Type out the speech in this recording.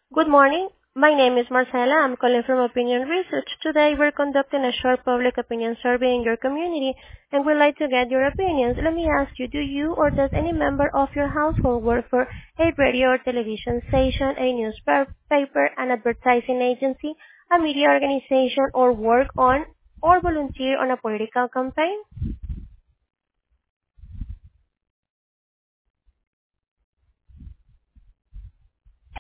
Good morning. My name is Marcela. I'm calling from Opinion Research. Today we're conducting a short public opinion survey in your community and we'd like to get your opinions. Let me ask you, do you or does any member of your household work for a radio or television station, a newspaper, an advertising agency, a media organization, or work on or volunteer on a political campaign?